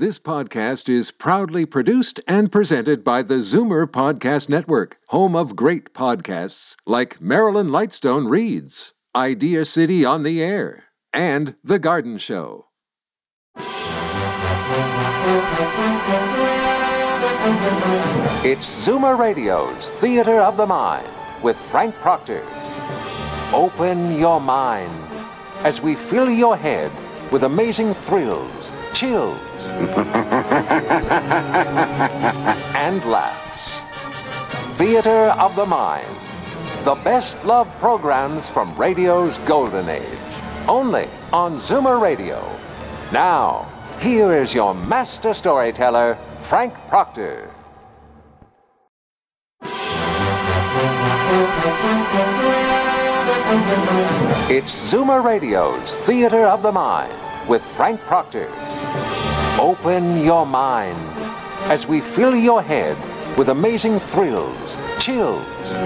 This podcast is proudly produced and presented by the Zoomer Podcast Network, home of great podcasts like Marilyn Lightstone Reads, Idea City on the Air, and The Garden Show. It's Zoomer Radio's Theater of the Mind with Frank Proctor. Open your mind as we fill your head with amazing thrills, chills, and laughs. Theater of the Mind. The best love programs from radio's golden age. Only on Zoomer Radio. Now, here is your master storyteller, Frank Proctor. It's Zoomer Radio's Theater of the Mind with Frank Proctor. Open your mind as we fill your head with amazing thrills, chills,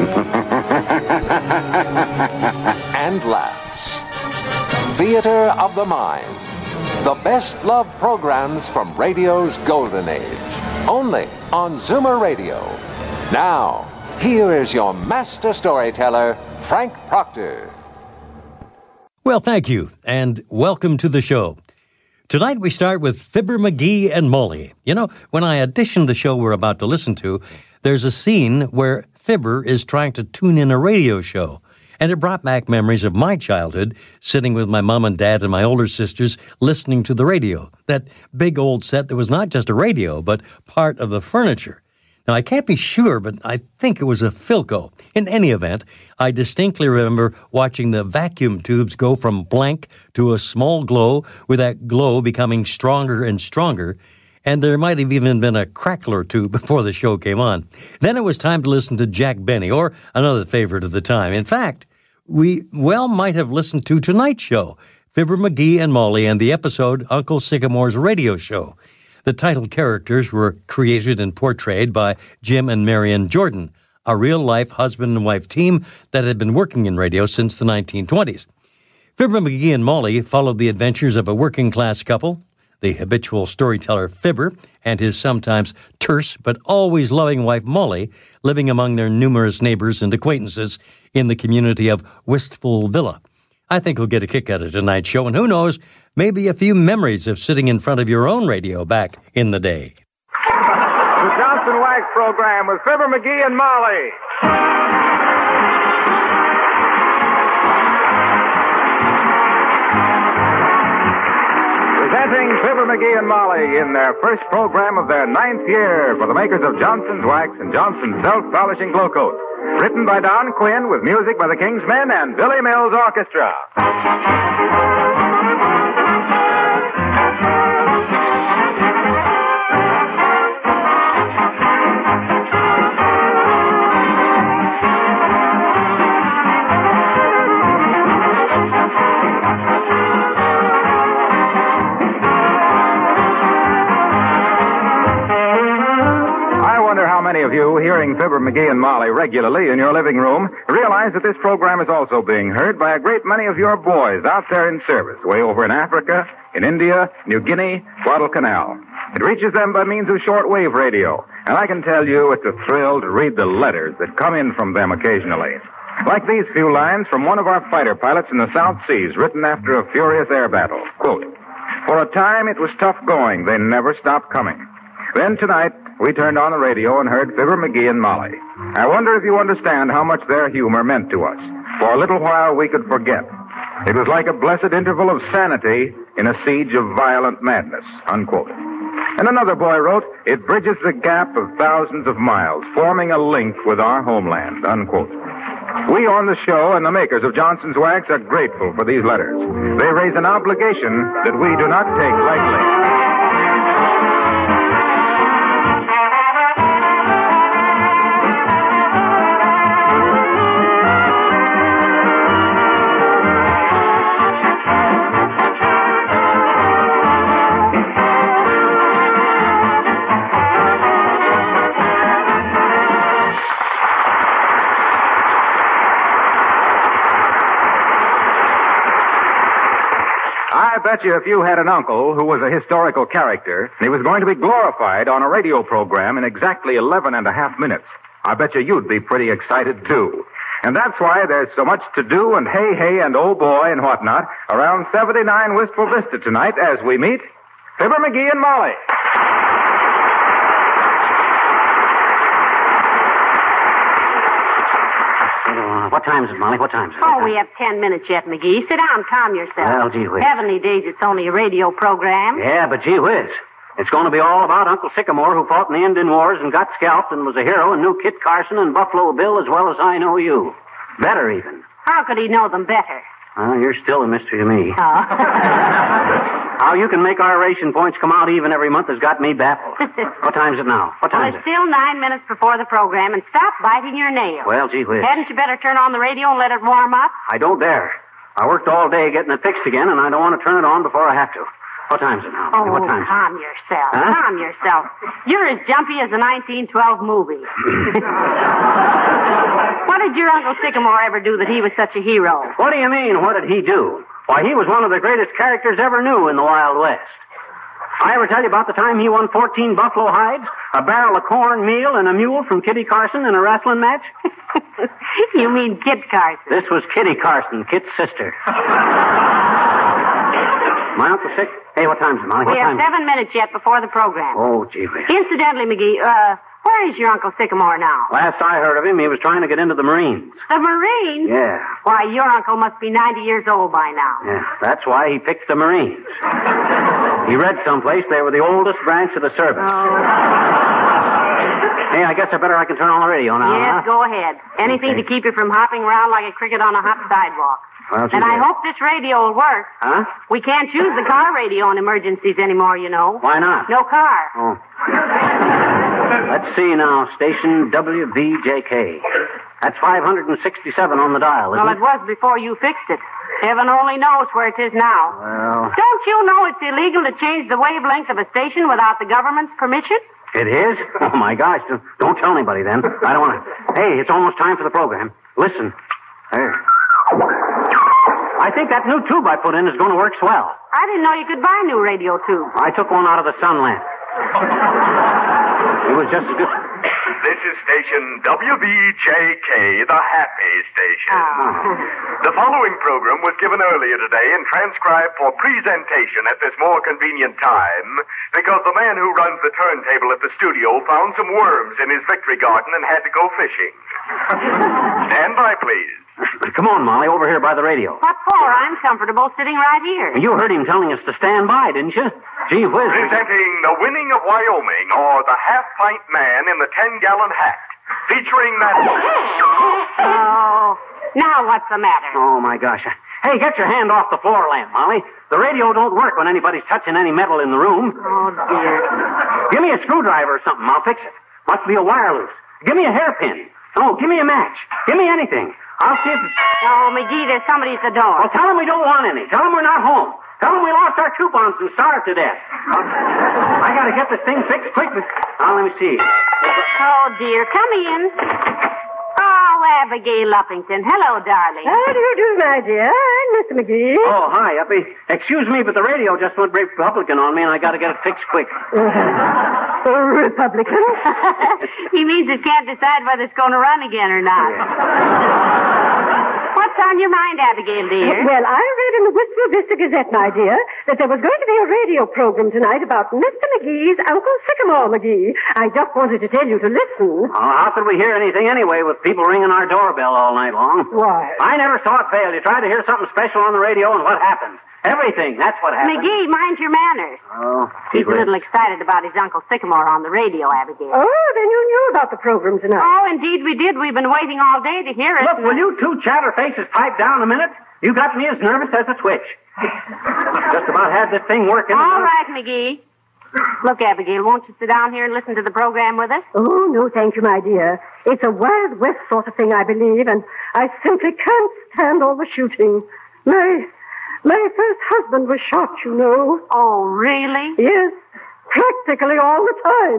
and laughs. Theater of the Mind. The best love programs from radio's golden age. Only on Zoomer Radio. Now, here is your master storyteller, Frank Proctor. Well, thank you, and welcome to the show. Tonight we start with Fibber McGee and Molly. You know, when I auditioned the show we're about to listen to, there's a scene where Fibber is trying to tune in a radio show, and it brought back memories of my childhood, sitting with my mom and dad and my older sisters listening to the radio, that big old set that was not just a radio, but part of the furniture. Now, I can't be sure, but I think it was a Philco. In any event, I distinctly remember watching the vacuum tubes go from blank to a small glow, with that glow becoming stronger and stronger, and there might have even been a crackler tube before the show came on. Then it was time to listen to Jack Benny, or another favorite of the time. In fact, we might have listened to tonight's show, Fibber McGee and Molly, and the episode Uncle Sycamore's Radio Show. The title characters were created and portrayed by Jim and Marion Jordan, a real-life husband and wife team that had been working in radio since the 1920s. Fibber McGee and Molly followed the adventures of a working-class couple, the habitual storyteller Fibber and his sometimes terse but always loving wife Molly, living among their numerous neighbors and acquaintances in the community of Wistful Villa. I think we'll get a kick out of tonight's show, and who knows, maybe a few memories of sitting in front of your own radio back in the day. The Johnson Wax Program with Fibber McGee and Molly. Presenting Fibber McGee and Molly in their first program of their 9th year for the makers of Johnson's Wax and Johnson's Self-Polishing Glow Coat. Written by Don Quinn with music by the King's Men and Billy Mills Orchestra. Many of you hearing Fibber McGee and Molly regularly in your living room realize that this program is also being heard by a great many of your boys out there in service, way over in Africa, in India, New Guinea, Guadalcanal. It reaches them by means of shortwave radio, and I can tell you it's a thrill to read the letters that come in from them occasionally. Like these few lines from one of our fighter pilots in the South Seas, written after a furious air battle. Quote, "For a time it was tough going. They never stopped coming. Then tonight, we turned on the radio and heard Fibber McGee and Molly. I wonder if you understand how much their humor meant to us. For a little while we could forget. It was like a blessed interval of sanity in a siege of violent madness." Unquote. And another boy wrote, "It bridges the gap of thousands of miles, forming a link with our homeland." Unquote. We on the show and the makers of Johnson's Wax are grateful for these letters. They raise an obligation that we do not take lightly. bet you if you had an uncle who was a historical character, and he was going to be glorified on a radio program in exactly 11 and a half minutes, I bet you'd be pretty excited, too. And that's why there's so much to do and hey and oh boy and whatnot around 79 Wistful Vista tonight as we meet Fibber McGee and Molly. What time is it, Molly? What time is it? Oh, we have 10 minutes yet, McGee. Sit down, calm yourself. Well, gee whiz. Heavenly days, it's only a radio program. Yeah, but gee whiz. It's going to be all about Uncle Sycamore, who fought in the Indian Wars and got scalped and was a hero and knew Kit Carson and Buffalo Bill as well as I know you. Better, even. How could he know them better? You're still a mystery to me. Oh. How you can make our ration points come out even every month has got me baffled. What time is it now? What time is It's it? still 9 minutes before the program, and stop biting your nails. Well, gee whiz. Hadn't you better turn on the radio and let it warm up? I don't dare. I worked all day getting it fixed again, and I don't want to turn it on before I have to. What time is it now? Oh, What time is it? calm yourself. Huh? Calm yourself. You're as jumpy as a 1912 movie. What did your Uncle Sycamore ever do that he was such a hero? What do you mean, what did he do? Why, he was one of the greatest characters ever knew in the Wild West. I ever tell you about the time he won 14 buffalo hides, a barrel of corn meal, and a mule from Kitty Carson in a wrestling match? You mean Kit Carson. This was Kitty Carson, Kit's sister. My Uncle Sick? Hey, what time is it, Molly? We What have time? 7 minutes yet before the program. Oh, gee whiz. Incidentally, McGee, where is your Uncle Sycamore now? Last I heard of him, he was trying to get into the Marines. The Marines? Yeah. Why, your uncle must be 90 years old by now. Yeah, that's why he picked the Marines. He read someplace they were the oldest branch of the service. Oh. Hey, I guess I can turn on the radio now, Yes, huh? go ahead. Anything Okay. to keep you from hopping around like a cricket on a hot sidewalk. Well, gee And I whiz. hope this radio will work. Huh? We can't use the car radio in emergencies anymore, you know. Why not? No car. Oh. Let's see now. Station WVJK. That's 567 on the dial, isn't Well, it? it was before you fixed it. Heaven only knows where it is now. Well, Don't you know it's illegal to change the wavelength of a station without the government's permission? it is? Oh, my gosh. Don't tell anybody, then. I don't want to... Hey, it's almost time for the program. Listen. There. I think that new tube I put in is going to work swell. I didn't know you could buy new radio tubes. I took one out of the sun lamp. It was just as good... This is station WBJK, the Happy Station. The following program was given earlier today and transcribed for presentation at this more convenient time because the man who runs the turntable at the studio found some worms in his victory garden and had to go fishing. Stand by, please. Come on, Molly, over here by the radio. What for? I'm comfortable sitting right here. You heard him telling us to stand by, didn't you? Gee whiz. Presenting The Winning of Wyoming, or The Half-Pint Man in the 10-Gallon Hat, featuring that... Oh, now what's the matter? Oh, my gosh. Hey, get your hand off the floor lamp, Molly. The radio don't work when anybody's touching any metal in the room. Oh, dear. Give me a screwdriver or something. I'll fix it. Must be a wire loose. Give me a hairpin. Oh, give me a match. Give me anything. I'll see if... Oh, McGee, there's somebody at the door. Well, tell them we don't want any. Tell them we're not home. Tell them we lost our coupons and starved to death. I gotta get this thing fixed quick. Now, let me see. Oh, dear. Come in. Oh, Abigail Uppington. Hello, darling. How do you do, my dear? I'm Mr. McGee. Oh, hi, Uppy. Excuse me, but the radio just went Republican on me, and I gotta get it fixed quick. Republican? He means it can't decide whether it's going to run again or not. What's on your mind, Abigail, dear? Well, I read in the Wistful Vista Gazette, my dear, that there was going to be a radio program tonight about Mr. McGee's Uncle Sycamore McGee. I just wanted to tell you to listen. Oh, how could we hear anything anyway with people ringing our doorbell all night long? Why? I never saw it fail. You try to hear something special on the radio, and what happens? Everything. That's what happens. McGee, mind your manners. Oh, He's a little excited about his Uncle Sycamore on the radio, Abigail. Oh, then you knew about the program tonight. Oh, indeed we did. We've been waiting all day to hear it. Look, will you two chatterfaces pipe down a minute? You got me as nervous as a twitch. Just about had this thing working. All right, McGee. Look, Abigail, won't you sit down here and listen to the program with us? Oh, no, thank you, my dear. It's a Wild West sort of thing, I believe, and I simply can't stand all the shooting. My first husband was shot, you know. Oh, really? Yes, practically all the time.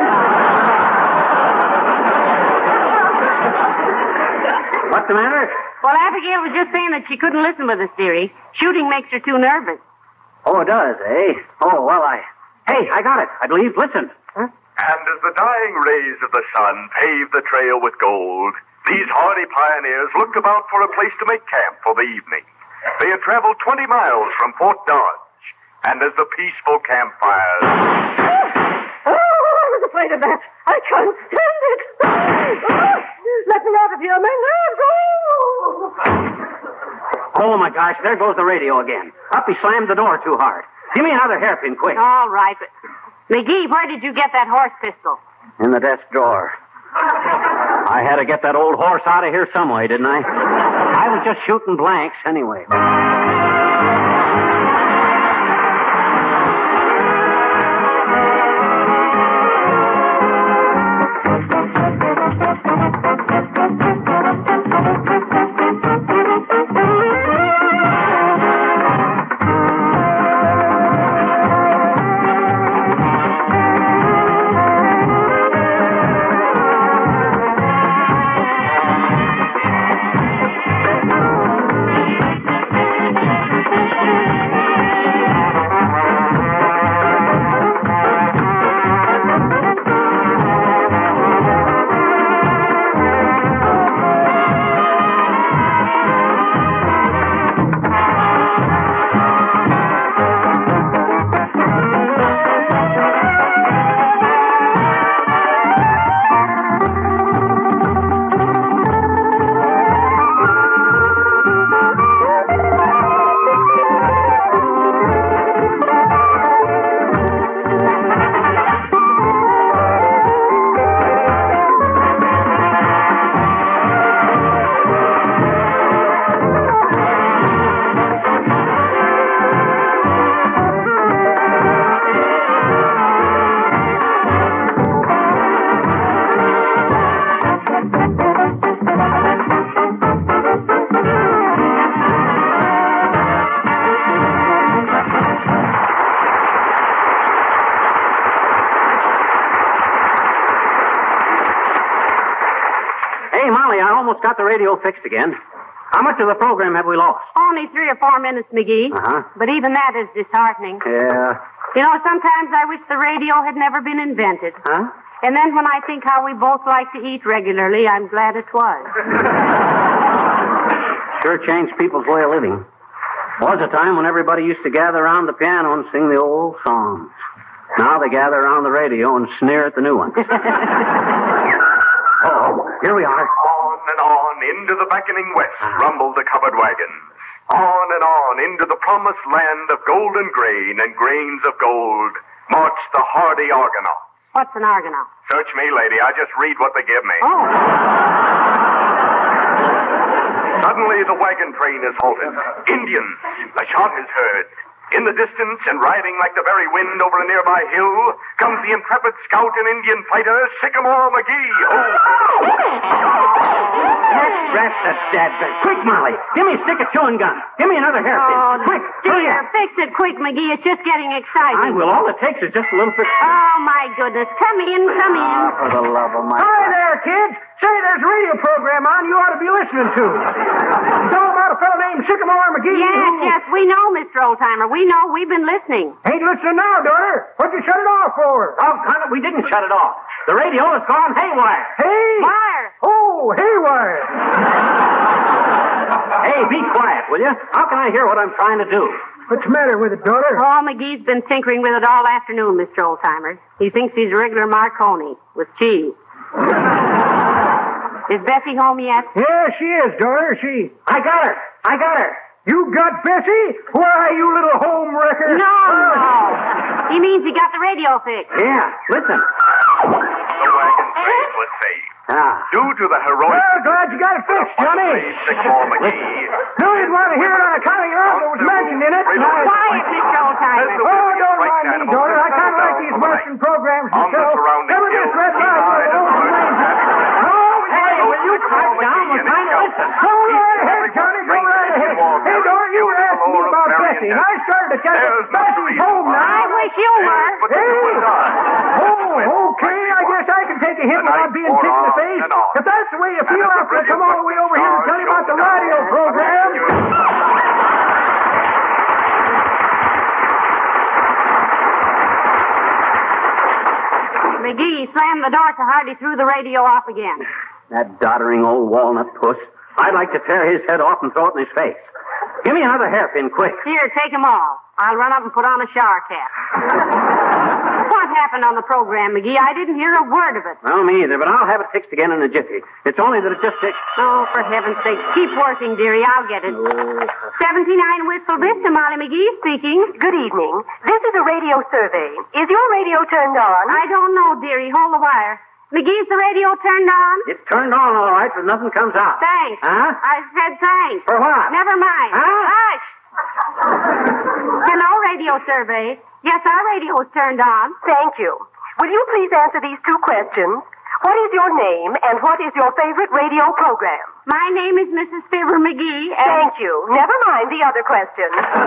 What's the matter? Well, Abigail was just saying that she couldn't listen with us, dearie. Shooting makes her too nervous. Oh, it does, eh? Oh, well, Hey, I got it, I believe. Listen. And as the dying rays of the sun paved the trail with gold, these hardy pioneers looked about for a place to make camp for the evening. They had traveled 20 miles from Fort Dodge, and as the peaceful campfires... Oh, I was afraid of that. I can't stand it. Let me out of here, my nerves. Oh, my gosh, there goes the radio again. Up, he slammed the door too hard. Give me another hairpin, quick. All right, but... McGee, where did you get that horse pistol? In the desk drawer. I had to get that old horse out of here some way, didn't I? I was just shooting blanks anyway. Got the radio fixed again. How much of the program have we lost? Only 3 or 4 minutes, McGee. Uh-huh. But even that is disheartening. Yeah. You know, sometimes I wish the radio had never been invented. Huh? And then when I think how we both like to eat regularly, I'm glad it was. Sure changed people's way of living. Was a time when everybody used to gather around the piano and sing the old songs. Now they gather around the radio and sneer at the new ones. Oh, here we are. On and on into the beckoning west rumbled the covered wagons. On and on into the promised land of golden grain and grains of gold marched the hardy Argonauts. What's an Argonaut? Search me, lady. I just read what they give me. Oh. Suddenly the wagon train is halted. Indians. A shot is heard. In the distance, and riding like the very wind over a nearby hill, comes the intrepid scout and Indian fighter, Sycamore McGee. Rest that dad. Quick, Molly. Give me a stick of chewing gum. Give me another hairpin. Oh, quick. Dear, fix it quick, McGee. It's just getting exciting. I will. All it takes is just a little bit. Oh, my goodness. Come in, come in. For the love of my... Hi there, kids. Say, there's a radio program on you ought to be listening to. It's all about a fellow named Sycamore McGee. Yes, we know, Mr. Oldtimer. We know. We've been listening. Ain't listening now, daughter. What'd you shut it off for? Oh, Connor, we didn't shut it off. The radio has gone haywire. Hey! Wire. Oh, haywire. Hey, be quiet, will you? How can I hear what I'm trying to do? What's the matter with it, daughter? Oh, McGee's been tinkering with it all afternoon, Mr. Oldtimer. He thinks he's a regular Marconi with cheese. Is Bessie home yet? Yeah, she is, daughter. I got her. You got Bessie? Why, you little home wrecker? No. He means he got the radio fixed. Yeah, listen. The wagon train was saved. Due to the heroic... Well, glad you got it fixed, Johnny. Sycamore McGee. No, you'd want to hear it on account of your uncle was mentioned in it. Quiet, Mr. Oldtimer. Oh, don't mind me, daughter. I kind of like these Western programs On the myself. surrounding Never hills, miss Red he Light. died of Hey, will you quiet down? We're trying to listen. Go right ahead, Johnny. Go right ahead. Hey, daughter, you were asking me about Bessie, and I started to tell you Bessie's home now. I wish you were. Oh, okay. I guess I can take a hit without being kicked in the face. If that's the way you feel, I'll come all the way over here and tell you about the radio program. McGee slammed the door so hard he threw the radio off again. That doddering old walnut puss. I'd like to tear his head off and throw it in his face. Give me another hairpin, quick. Here, take them all. I'll run up and put on a shower cap. What happened on the program, McGee? I didn't hear a word of it. Well, me either, but I'll have it fixed again in a jiffy. It's only that it just takes... Oh, for heaven's sake, keep working, dearie. I'll get it. 79 Whistle Vista, Molly McGee speaking. Good evening. This is a radio survey. Is your radio turned on? I don't know, dearie. Hold the wire. McGee's the radio turned on? It's turned on, all right, but nothing comes out. Thanks. Huh? I said thanks. For what? Never mind. Huh? Hush. Hello, radio survey. Yes, our radio is turned on. Thank you. Will you please answer these two questions? What is your name and what is your favorite radio program? My name is Mrs. Fibber McGee. Thank you. Never mind the other question.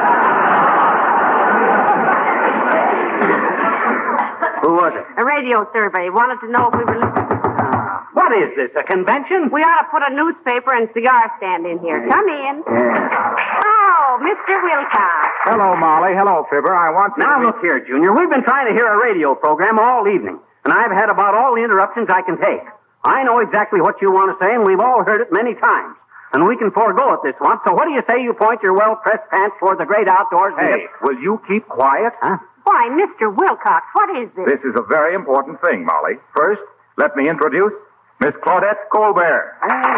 Who was it? A radio survey. Wanted to know if we were listening. What is this, a convention? We ought to put a newspaper and cigar stand in here. Come in. Oh, Mr. Wilcox. Hello, Molly. Hello, Fibber. I want you Now, to... look here, Junior. We've been trying to hear a radio program all evening, and I've had about all the interruptions I can take. I know exactly what you want to say, and we've all heard it many times. And we can forego it this once. So what do you say you point your well-pressed pants toward the great outdoors? Hey, will you keep quiet? Huh? Why, Mr. Wilcox, what is this? This is a very important thing, Molly. First, let me introduce Miss Claudette Colbert.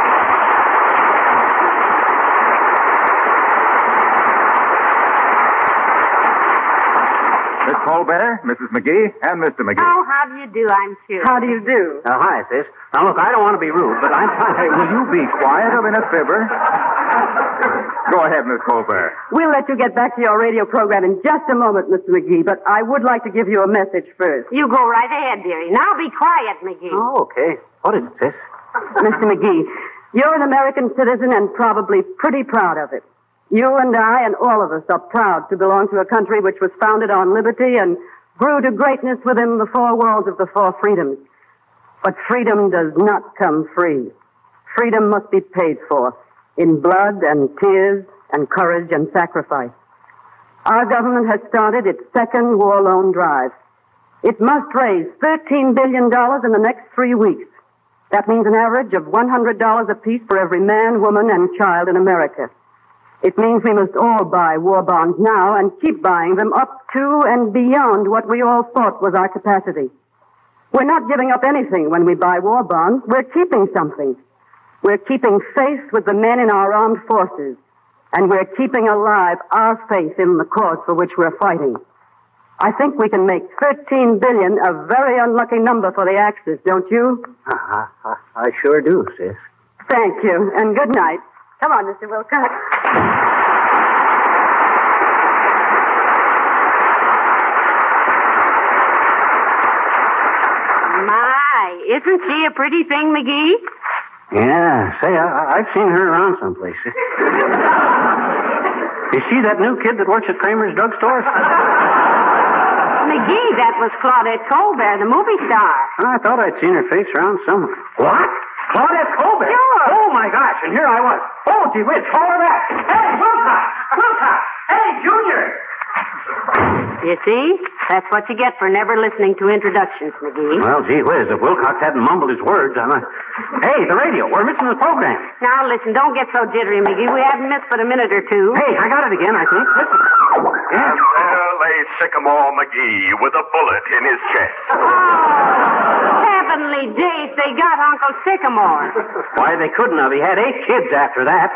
Miss Colbert, Mrs. McGee, and Mr. McGee. Oh, how do you do, I'm sure. How do you do? Hi, sis. Now, look, I don't want to be rude, but I'm trying... Hey, will you be quiet a minute, Fibber? Go ahead, Miss Colbert. We'll let you get back to your radio program in just a moment, Mr. McGee, but I would like to give you a message first. You go right ahead, dearie. Now be quiet, McGee. Oh, okay. What is it, sis? Mr. McGee, you're an American citizen and probably pretty proud of it. You and I and all of us are proud to belong to a country which was founded on liberty and grew to greatness within the four walls of the four freedoms. But freedom does not come free. Freedom must be paid for in blood and tears and courage and sacrifice. Our government has started its second war loan drive. It must raise $13 billion in the next 3 weeks. That means an average of $100 apiece for every man, woman, and child in America. It means we must all buy war bonds now and keep buying them up to and beyond what we all thought was our capacity. We're not giving up anything when we buy war bonds. We're keeping something. We're keeping faith with the men in our armed forces, and we're keeping alive our faith in the cause for which we're fighting. I think we can make $13 billion a very unlucky number for the Axis, don't you? I sure do, sis. Thank you, and good night. Come on, Mr. Wilcox. My, isn't she a pretty thing, McGee? Yeah, say, I've seen her around someplace. You see that new kid that works at Kramer's drugstore? McGee, that was Claudette Colbert, the movie star. I thought I'd seen her face around somewhere. What? Claudette Colbert? Sure. Oh, my gosh, and here I was. Oh, gee whiz, call her back. Hey, Wilcox! Wilcox! Hey, Junior! You see? That's what you get for never listening to introductions, McGee. Well, gee whiz, if Wilcox hadn't mumbled his words, I might... Hey, the radio. We're missing the program. Now, listen, don't get so jittery, McGee. We haven't missed but a minute or two. Hey, I got it again, I think. Listen. Yeah. And there lay Sycamore McGee with a bullet in his chest. Oh, heavenly days, they got Uncle Sycamore. Why, they couldn't have. He had 8 kids after that.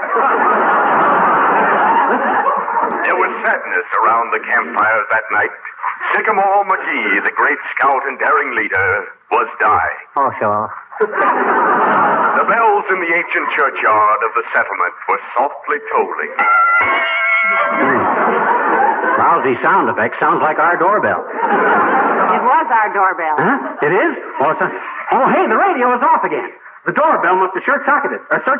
There was sadness around the campfires that night. Sycamore McGee, the great scout and daring leader, was dying. Oh, sure. The bells in the ancient churchyard of the settlement were softly tolling. Lousy sound effect. Sounds like our doorbell. It was our doorbell. Huh? It is? Oh, hey, the radio is off again. The doorbell must have short-circuited.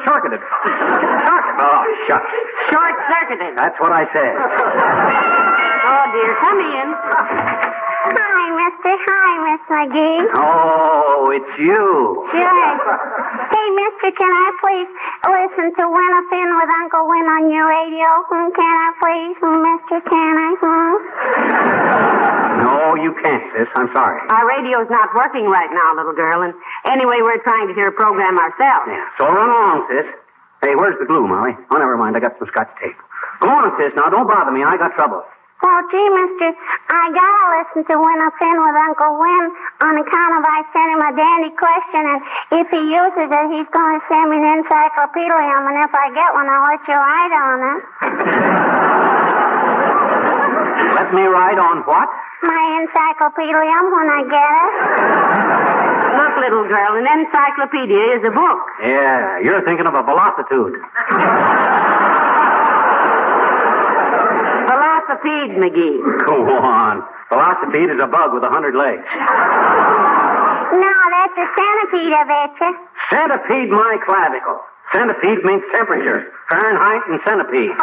Oh, shucks. Short-circuited. That's what I said. Oh, dear. Come in. Hi, mister. Hi, Miss McGee. Oh, it's you. Sure. Say, Hey, mister, can I please listen to Win a Fin with Uncle Win on your radio? Can I please, mister, can I? No, you can't, sis. I'm sorry. Our radio's not working right now, little girl, and anyway, we're trying to hear a program ourselves. Yeah, so run along, sis. Hey, where's the glue, Molly? Oh, never mind. I got some Scotch tape. Go on, sis. Now, don't bother me. I got trouble. Well, gee, mister, I gotta listen to Win a Fin with Uncle Win on account of I sent him a dandy question, and if he uses it, he's going to send me an encyclopedium, and if I get one, I'll let you write on it. Let me write on what? My encyclopedium when I get it. Look, little girl, an encyclopedia is a book. Yeah, you're thinking of a velocitude. Velocipede, McGee. Go on. Velocipede is a bug with 100 legs. No, that's a centipede, I betcha. Centipede, my clavicle. Centipede means temperature. Fahrenheit and centipede.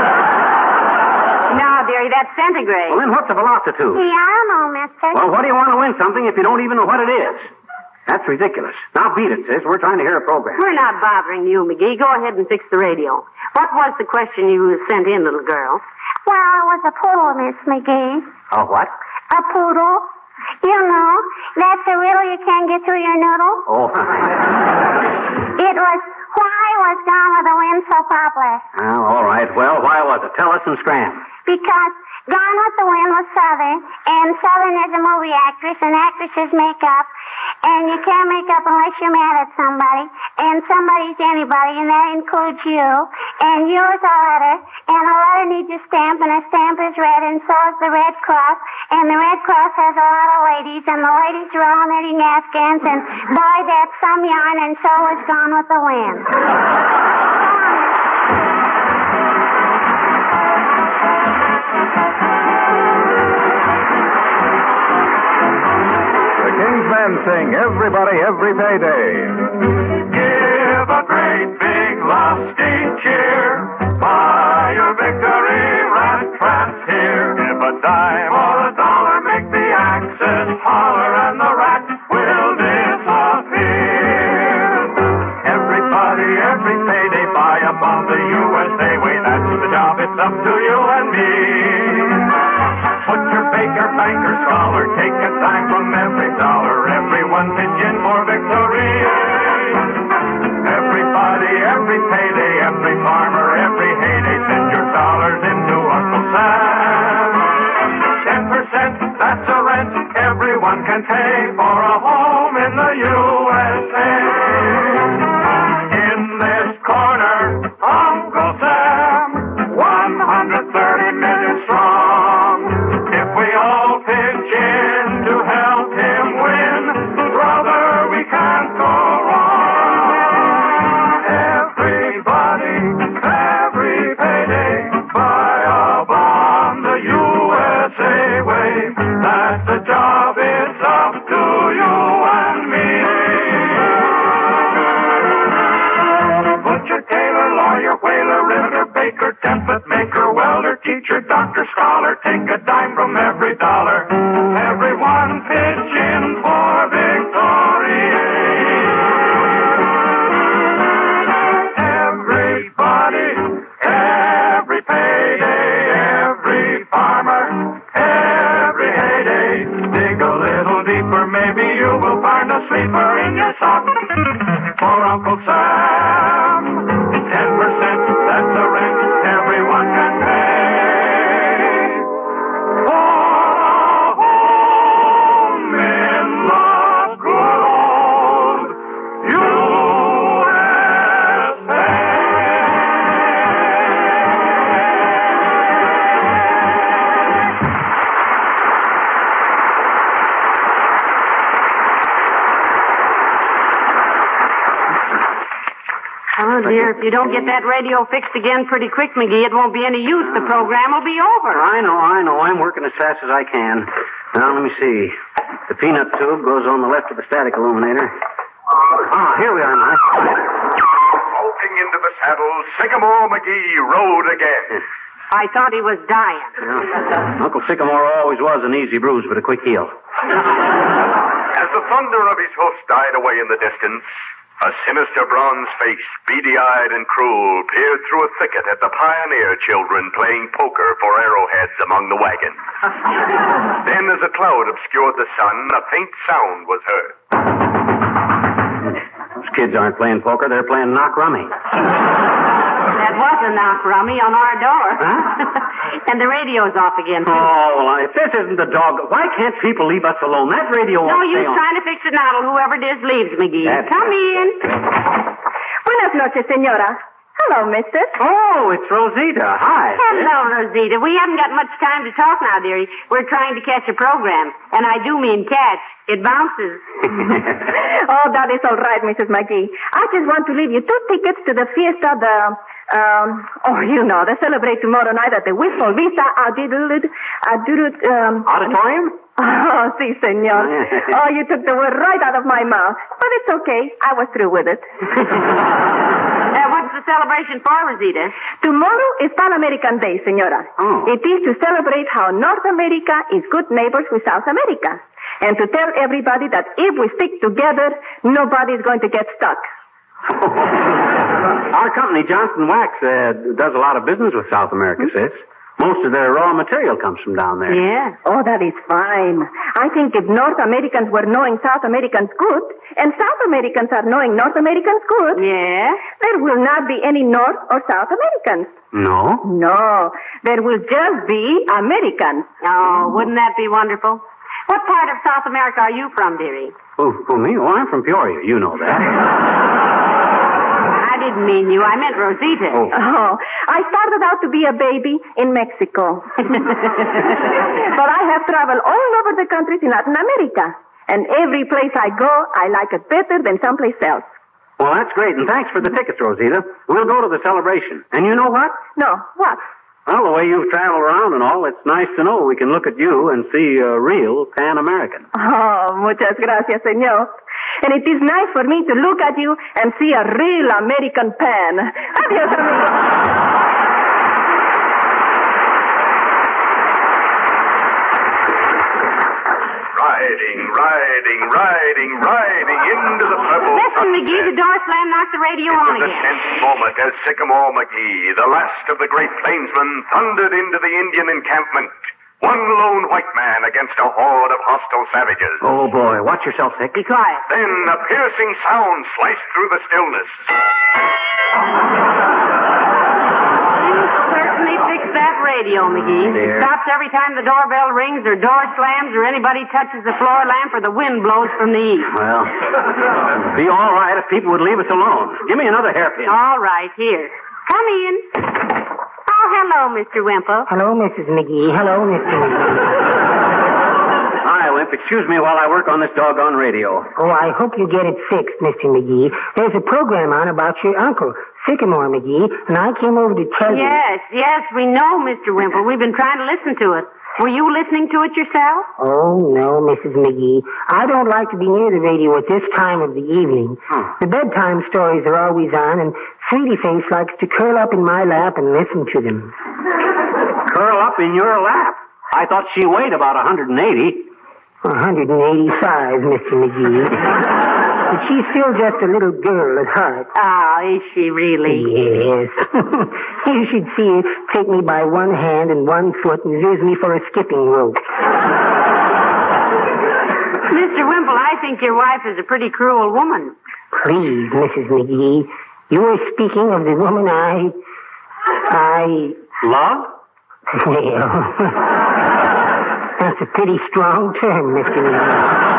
No, dearie, that's centigrade. Well, then what's a velocitude? Gee, I don't know, mister. Well, what do you want to win something if you don't even know what it is? That's ridiculous. Now beat it, sis. We're trying to hear a program. We're not bothering you, McGee. Go ahead and fix the radio. What was the question you sent in, little girl? Well, it was a poodle, Miss McGee. A what? A poodle. You know, that's the riddle you can't get through your noodle. Oh. It was, why was Gone with the Wind so popular? Oh, all right. Well, why was it? Tell us and scram. Because Gone with the Wind was Southern, and Southern is a movie actress, and actresses make up, and you can't make up unless you're mad at somebody, and somebody's anybody, and that includes you, and you is a letter, and a letter needs a stamp, and a stamp is red, and so is the Red Cross, and the Red Cross has a lot of ladies, and the ladies are all knitting Afghans, and boy, that's some yarn, and so is Gone with the Wind. The King's Men sing Everybody Every Payday. Give a great big lusty cheer. By your victory, rat traps here. Give a dime or a dollar, make the axes holler, and the rat will disappear. Everybody, every payday, buy a bomb the USA way. That's the job, it's up to you and me. Put your baker, banker, scholar, take a dime from every dollar. Everyone pitch in for victory. Everybody, every payday, every farmer, every heyday, send your dollars into Uncle Sam. 10%, that's a rent everyone can pay for a home in the USA. In this corner, Uncle Sam, 130 million strong. If we all pitch in to help him win, brother, we can't go wrong. Everybody, every payday, buy a bomb the USA way. That's the job, it's up to you and me. Butcher, tailor, lawyer, whaler, riveter, baker, template maker, welder, teacher, doctor, scholar, take a dime from every dollar. Everyone pitch in for victory. Everybody, every payday, every farmer, every heyday. Dig a little deeper, maybe you will find a sleeper in your sock. For Uncle Sam, 10%, that's the rent everyone can pay. For a home in the good old USA. Oh, dear, if you don't get that radio fixed again pretty quick, McGee, it won't be any use. The program will be over. I know. I'm working as fast as I can. Now, let me see. The peanut tube goes on the left of the static illuminator. Ah, here we are, Mike. Vaulting into the saddle, Sycamore McGee rode again. I thought he was dying. Yeah. Uncle Sycamore always was an easy bruise, but a quick heal. As the thunder of his hoofs died away in the distance, A sinister bronze face, beady-eyed and cruel, peered through a thicket at the pioneer children playing poker for arrowheads among the wagons. Then, as a cloud obscured the sun, a faint sound was heard. Those kids aren't playing poker, they're playing knock rummy. That was a knock rummy on our door. Huh? And the radio's off again, too. Oh, well, if this isn't the dog, why can't people leave us alone? That radio won't No use stay on. trying to fix it now till whoever it is leaves, McGee. Come in. Buenas noches, señora. Hello, mister. Oh, it's Rosita. Hi. Hello, Rosita. We haven't got much time to talk now, dearie. We're trying to catch a program. And I do mean catch. It bounces. Oh, that is all right, Mrs. McGee. I just want to leave you 2 tickets to the fiesta, they celebrate tomorrow night at the Whipple Vista Auditorium? Oh, si, senor. Oh, you took the word right out of my mouth. But it's okay. I was through with it. What's the celebration for, Rosita? Tomorrow is Pan American Day, senora. Oh. It is to celebrate how North America is good neighbors with South America. And to tell everybody that if we stick together, nobody is going to get stuck. Our company, Johnson Wax, does a lot of business with South America, sis. Most of their raw material comes from down there. Yeah. Oh, that is fine. I think if North Americans were knowing South Americans good, and South Americans are knowing North Americans good, Yeah? there will not be any North or South Americans. No? No, there will just be Americans. Oh, wouldn't that be wonderful? What part of South America are you from, dearie? Who, me? Oh, I'm from Peoria. You know that. I didn't mean you. I meant Rosita. Oh. Oh, I started out to be a baby in Mexico. But I have traveled all over the countries in Latin America. And every place I go, I like it better than someplace else. Well, that's great, and thanks for the tickets, Rosita. We'll go to the celebration. And you know what? No, what? Well, the way you've traveled around and all, it's nice to know we can look at you and see a real Pan-American. Oh, muchas gracias, señor. And it is nice for me to look at you and see a real American pan. Adios, amigo. Riding into the purple Listen, McGee, sunset. the door slam knocked the radio on It was a again. tense moment as Sycamore McGee, the last of the great plainsmen, thundered into the Indian encampment. One lone white man against a horde of hostile savages. Oh, boy. Watch yourself, Sick. Be quiet. Then a piercing sound sliced through the stillness. You certainly fixed that radio, McGee. Dear. It stops every time the doorbell rings or door slams or anybody touches the floor lamp or the wind blows from the east. Well, it'd be all right if people would leave us alone. Give me another hairpin. All right, here. Come in. Oh, hello, Mr. Wimple. Hello, Mrs. McGee. Hello, Mr. McGee. Hi, Wimp. Excuse me while I work on this doggone radio. Oh, I hope you get it fixed, Mr. McGee. There's a program on about your uncle, Sycamore McGee, and I came over to tell you. Yes, we know, Mr. Wimple. We've been trying to listen to it. Were you listening to it yourself? Oh, no, Mrs. McGee. I don't like to be near the radio at this time of the evening. The bedtime stories are always on, and Sweetie Face likes to curl up in my lap and listen to them. Curl up in your lap? I thought she weighed about 180. 185, Mr. McGee. But she's still just a little girl at heart. Oh, is she really? Yes. You should see her take me by one hand and one foot and use me for a skipping rope. Mr. Wimple, I think your wife is a pretty cruel woman. Please, Mrs. McGee, you were speaking of the woman I... Love? Well, that's a pretty strong term, Mr. McGee.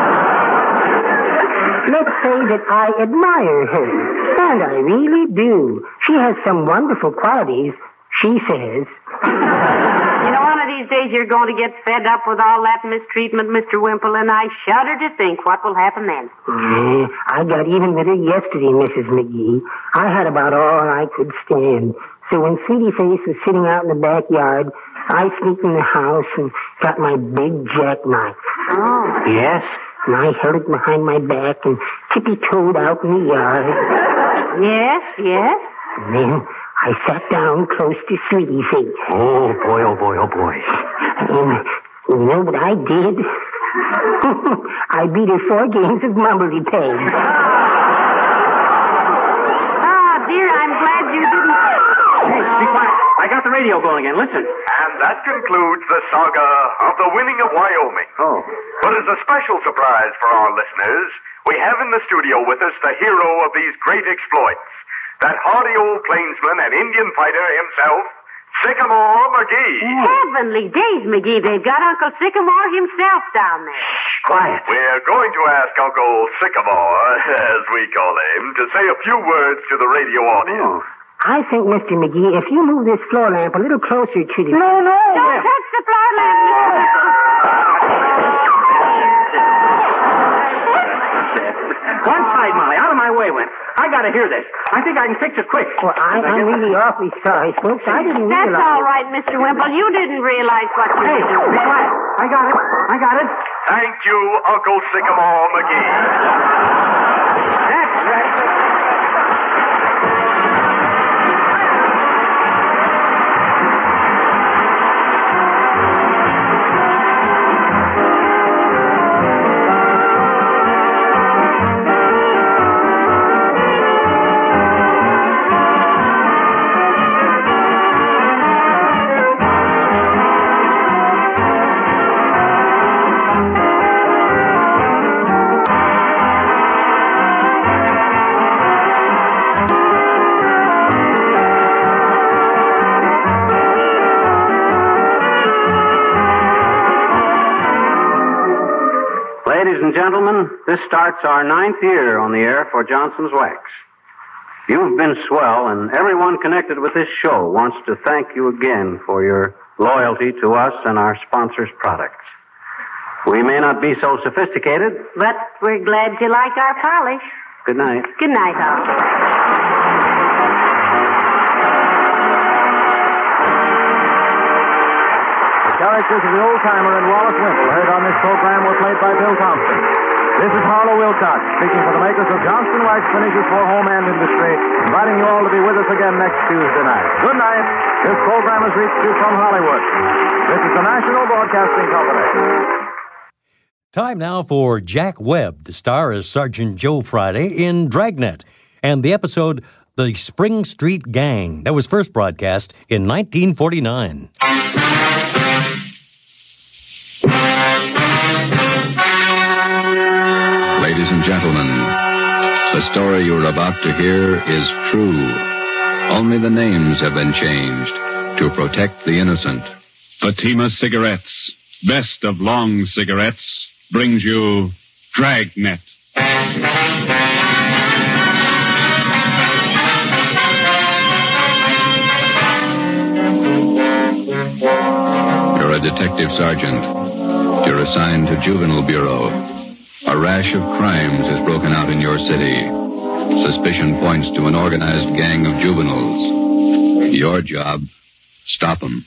Let's say that I admire her, and I really do. She has some wonderful qualities, she says. You know, one of these days you're going to get fed up with all that mistreatment, Mr. Wimple, and I shudder to think what will happen then. Yeah, I got even with her yesterday, Mrs. McGee. I had about all I could stand. So when Sweetie Face was sitting out in the backyard, I sneaked in the house and got my big jackknife. Oh. Yes, and I held it behind my back and tippy-toed out in the yard. Yes. And then I sat down close to Sweetie Face. Oh, boy. And you know what I did? I beat her 4 games of Mumbly Peg. radio going again. Listen. And that concludes the saga of the winning of Wyoming. Oh. But as a special surprise for our listeners, we have in the studio with us the hero of these great exploits, that hardy old plainsman and Indian fighter himself, Sycamore McGee. Heavenly days, McGee. They've got Uncle Sycamore himself down there. Quiet. We're going to ask Uncle Sycamore, as we call him, to say a few words to the radio audience. I think, Mr. McGee, if you move this floor lamp a little closer to the... No. Don't touch the floor lamp, One side, Molly. Out of my way, Wimp. I gotta hear this. I think I can fix it quick. Well, I'm really awfully sorry, folks. I didn't realize... That's all right, Mr. Wimple. You didn't realize what you Hey, were doing. be quiet. I got it. Thank you, Uncle Sycamore McGee. That's right. Ladies and gentlemen, this starts our 9th year on the air for Johnson's Wax. You've been swell, and everyone connected with this show wants to thank you again for your loyalty to us and our sponsors' products. We may not be so sophisticated, But we're glad you like our polish. good night. Good night, Uncle. The characters of the old-timer and Wallace Wimple heard on this program were played by Bill Thompson. This is Harlow Wilcox, speaking for the makers of Johnston Wax Finishes for Home and Industry, inviting you all to be with us again next Tuesday night. Good night. This program has reached you from Hollywood. This is the National Broadcasting Company. Time now for Jack Webb to star as Sergeant Joe Friday in Dragnet and the episode The Spring Street Gang that was first broadcast in 1949. Ladies and gentlemen, the story you're about to hear is true. Only the names have been changed to protect the innocent. Fatima Cigarettes, best of long cigarettes, brings you Dragnet. You're a detective sergeant. You're assigned to Juvenile Bureau. A rash of crimes has broken out in your city. Suspicion points to an organized gang of juveniles. Your job, stop them.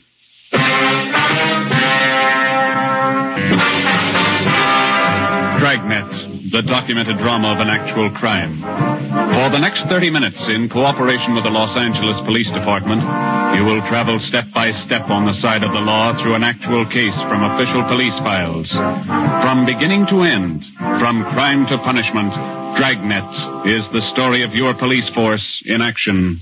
Dragnet, the documented drama of an actual crime. For the next 30 minutes, in cooperation with the Los Angeles Police Department, you will travel step by step on the side of the law through an actual case from official police files. From beginning to end, from crime to punishment, Dragnet is the story of your police force in action.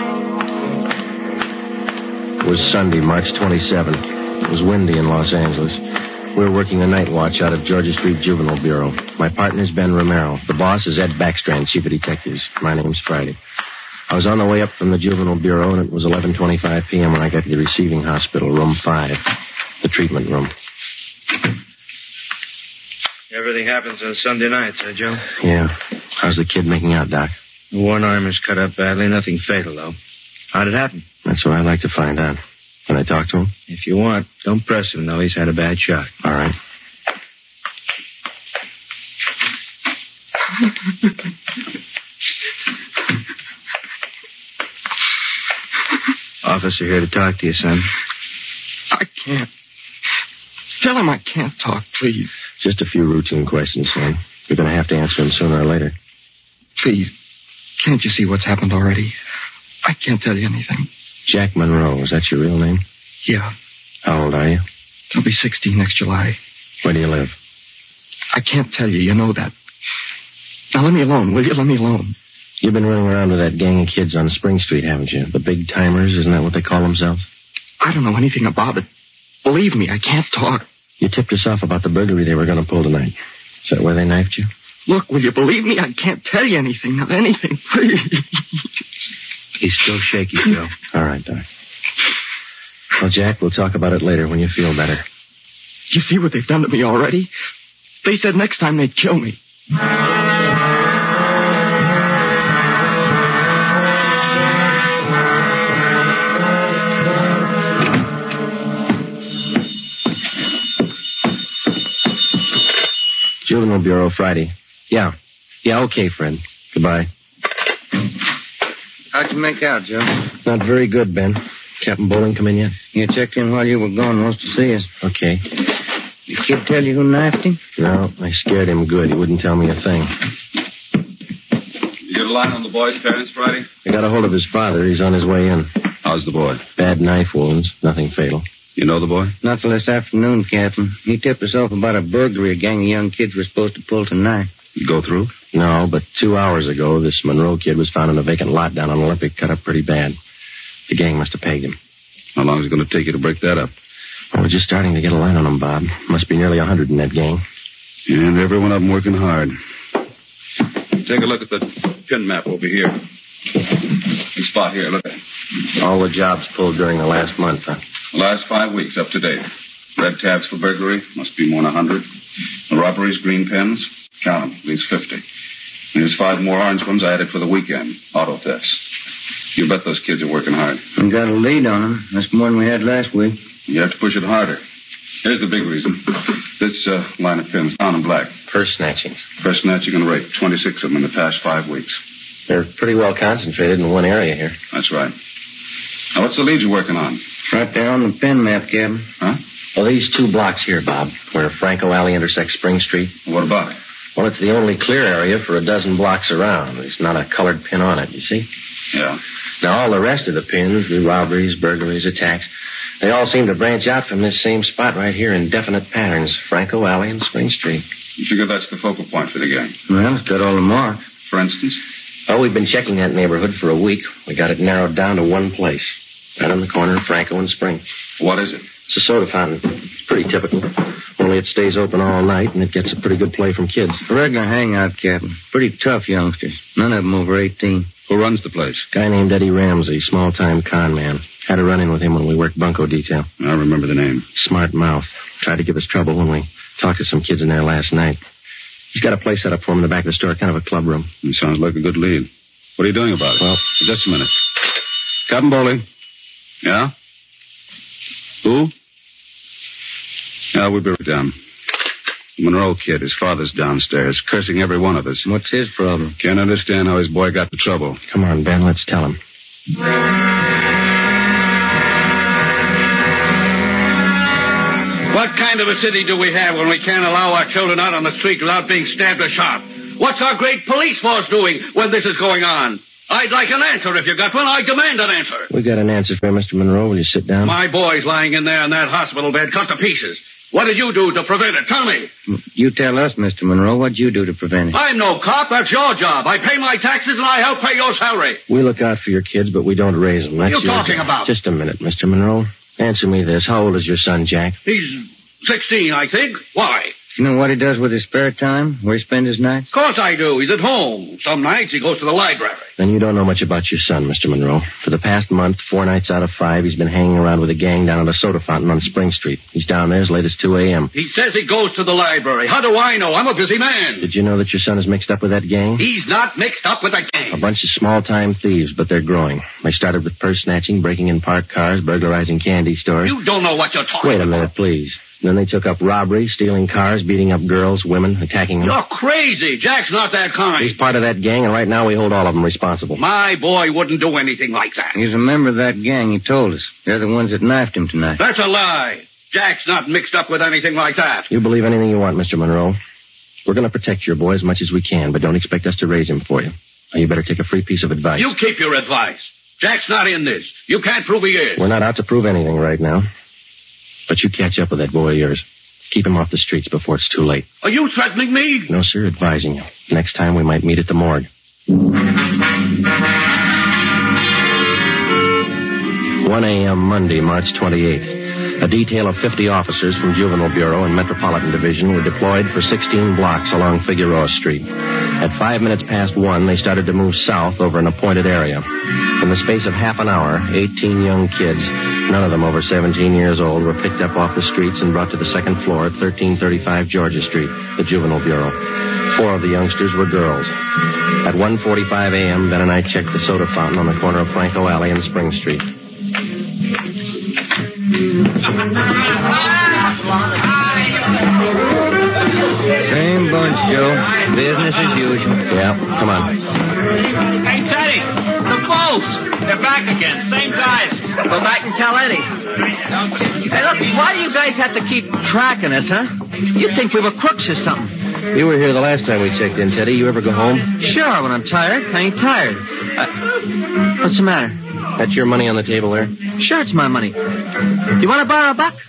It was Sunday, March 27th. It was windy in Los Angeles. We were working a night watch out of Georgia Street Juvenile Bureau. My partner's Ben Romero. The boss is Ed Backstrand, chief of detectives. My name's Friday. I was on the way up from the Juvenile Bureau, and it was 11:25 p.m. when I got to the receiving hospital, room 5, the treatment room. Everything happens on Sunday nights, huh, Joe? Yeah. How's the kid making out, Doc? One arm is cut up badly. Nothing fatal, though. How'd it happen? That's what I'd like to find out. Can I talk to him? If you want. Don't press him, though. He's had a bad shot. All right. Officer here to talk to you, son. I can't. Tell him I can't talk, please. Just a few routine questions, son. You're going to have to answer them sooner or later. Please. Can't you see what's happened already? I can't tell you anything. Jack Monroe, is that your real name? Yeah. How old are you? I'll be 16 next July. Where do you live? I can't tell you. You know that. Now let me alone, will you? Let me alone. You've been running around with that gang of kids on Spring Street, haven't you? The big timers, isn't that what they call themselves? I don't know anything about it. Believe me, I can't talk. You tipped us off about the burglary they were going to pull tonight. Is that where they knifed you? Look, will you believe me? I can't tell you anything. Not anything. Please. He's still shaky, Joe. All right, Doc. Well, Jack, we'll talk about it later when you feel better. You see what they've done to me already? They said next time they'd kill me. Juvenile Bureau, Friday. Yeah, okay, Fred. Goodbye. How'd you make out, Joe? Not very good, Ben. Captain Bowling come in yet? You checked in while you were gone. Wants to see us. Okay. The kid tell you who knifed him? No, I scared him good. He wouldn't tell me a thing. You get a line on the boy's parents, Friday? I got a hold of his father. He's on his way in. How's the boy? Bad knife wounds. Nothing fatal. You know the boy? Not till this afternoon, Captain. He tipped us off about a burglary a gang of young kids were supposed to pull tonight. You go through? No, but 2 hours ago, this Monroe kid was found in a vacant lot down on Olympic, cut up pretty bad. The gang must have pegged him. How long is it going to take you to break that up? Well, we're just starting to get a line on them, Bob. Must be nearly 100 in that gang. And every one of them working hard. Take a look at the pin map over here. This spot here, look at it. All the jobs pulled during the last month, huh? The last 5 weeks, up to date. Red tabs for burglary, must be more than 100. The robberies, green pens, count them, at least 50. And there's 5 more orange ones I added for the weekend, auto thefts. You bet those kids are working hard. We got a lead on them. That's more than we had last week. You have to push it harder. Here's the big reason. This line of pins, down in black. Purse snatchings. Purse snatching and rape, 26 of them in the past 5 weeks. They're pretty well concentrated in one area here. That's right. Now, what's the lead you're working on? Right there on the pin map, Captain. Huh? Well, these 2 blocks here, Bob, where Franco Alley intersects Spring Street. What about it? Well, it's the only clear area for a dozen blocks around. There's not a colored pin on it, you see? Yeah. Now, all the rest of the pins, the robberies, burglaries, attacks, they all seem to branch out from this same spot right here in definite patterns, Franco Alley and Spring Street. You figure that's the focal point for the gang? Well, it's got all the marks. For instance? Oh, we've been checking that neighborhood for a week. We got it narrowed down to one place. Right on the corner of Franco and Spring. What is it? It's a soda fountain. It's pretty typical. Only it stays open all night, and it gets a pretty good play from kids. A regular hangout, Captain. Pretty tough youngsters. None of them over 18. Who runs the place? Guy named Eddie Ramsey, small-time con man. Had a run-in with him when we worked bunco detail. I remember the name. Smart mouth. Tried to give us trouble when we talked to some kids in there last night. He's got a place set up for him in the back of the store, kind of a club room. It sounds like a good lead. What are you doing about it? Well, just a minute. Captain Bowling. Yeah? Who? Yeah, we better down. The Monroe kid, his father's downstairs, cursing every one of us. What's his problem? Can't understand how his boy got into trouble. Come on, Ben, let's tell him. What kind of a city do we have when we can't allow our children out on the street without being stabbed or shot? What's our great police force doing when this is going on? I'd like an answer if you got one. I demand an answer. We got an answer for you, Mr. Monroe. Will you sit down? My boy's lying in there in that hospital bed, cut to pieces. What did you do to prevent it? Tell me. You tell us, Mr. Monroe. What'd you do to prevent it? I'm no cop. That's your job. I pay my taxes and I help pay your salary. We look out for your kids, but we don't raise them. What That's are you talking about? Just a minute, Mr. Monroe. Answer me this. How old is your son, Jack? He's 16, I think. Why? You know what he does with his spare time? Where he spends his nights? Of course I do. He's at home. Some nights he goes to the library. Then you don't know much about your son, Mr. Monroe. For the past month, 4 nights out of 5, he's been hanging around with a gang down at a soda fountain on Spring Street. He's down there as late as 2 a.m. He says he goes to the library. How do I know? I'm a busy man. Did you know that your son is mixed up with that gang? He's not mixed up with the gang. A bunch of small-time thieves, but they're growing. They started with purse snatching, breaking in parked cars, burglarizing candy stores. You don't know what you're talking about. Wait a minute, please. Then they took up robbery, stealing cars, beating up girls, women, attacking them. You're crazy. Jack's not that kind. He's part of that gang, and right now we hold all of them responsible. My boy wouldn't do anything like that. He's a member of that gang, he told us. They're the ones that knifed him tonight. That's a lie. Jack's not mixed up with anything like that. You believe anything you want, Mr. Monroe. We're going to protect your boy as much as we can, but don't expect us to raise him for you. Now, you better take a free piece of advice. You keep your advice. Jack's not in this. You can't prove he is. We're not out to prove anything right now. But you catch up with that boy of yours. Keep him off the streets before it's too late. Are you threatening me? No, sir, advising you. Next time we might meet at the morgue. 1 1 a.m. Monday, March 28th. A detail of 50 officers from Juvenile Bureau and Metropolitan Division were deployed for 16 blocks along Figueroa Street. At 5 minutes past 1, they started to move south over an appointed area. In the space of half an hour, 18 young kids, none of them over 17 years old, were picked up off the streets and brought to the second floor at 1335 Georgia Street, the Juvenile Bureau. 4 of the youngsters were girls. At 1:45 a.m., Ben and I checked the soda fountain on the corner of Franco Alley and Spring Street. Same bunch, Joe. Business as usual. Yeah, come on. Hey, Teddy, the Bulls. They're back again. Same guys. Go back and tell Eddie. Hey, look, why do you guys have to keep tracking us, huh? You'd think we were crooks or something. You were here the last time we checked in, Teddy. You ever go home? Sure, when I'm tired. I ain't tired. What's the matter? That's your money on the table there? Sure, it's my money. You want to borrow a buck?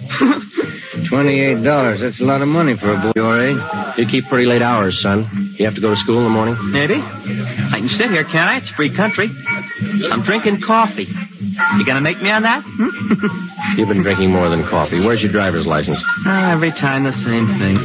$28. That's a lot of money for a boy your age. You keep pretty late hours, son. You have to go to school in the morning? Maybe. I can sit here, can't I? It's free country. I'm drinking coffee. You gonna make me on that? You've been drinking more than coffee. Where's your driver's license? Every time the same thing.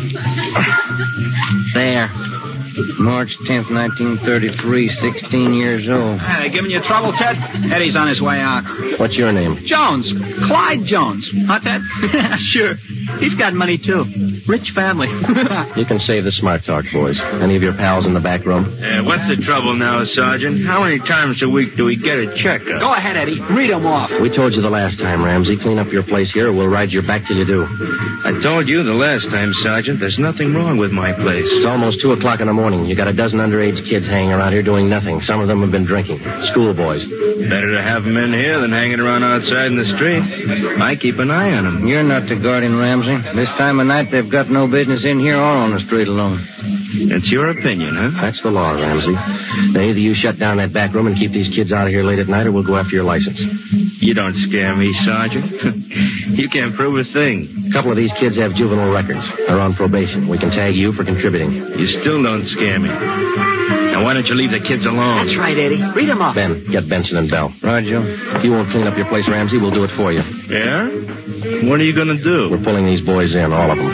There. March 10th, 1933, 16 years old. Hey, they giving you trouble, Ted? Eddie's on his way out. What's your name? Jones. Clyde Jones. Huh, Ted? Sure. He's got money, too. Rich family. You can save the smart talk, boys. Any of your pals in the back room? What's the trouble now, Sergeant? How many times a week do we get a checkup? Go ahead, Eddie. Read them off. We told you the last time, Ramsey. Clean up your place here or we'll ride your back till you do. I told you the last time, Sergeant. There's nothing wrong with my place. It's almost 2 o'clock in the morning. You got a dozen underage kids hanging around here doing nothing. Some of them have been drinking. Schoolboys. Better to have them in here than hanging around outside in the street. I keep an eye on them. You're not the guardian, Ramsey. This time of night, they've got no business in here or on the street alone. That's your opinion, huh? That's the law, Ramsey. Now, either you shut down that back room and keep these kids out of here late at night, or we'll go after your license. You don't scare me, Sergeant. You can't prove a thing. A couple of these kids have juvenile records. They're on probation. We can tag you for contributing. You still don't scare me. Now, why don't you leave the kids alone? That's right, Eddie. Read them off. Ben, get Benson and Bell. Roger. If you won't clean up your place, Ramsey, we'll do it for you. Yeah? What are you going to do? We're pulling these boys in, all of them.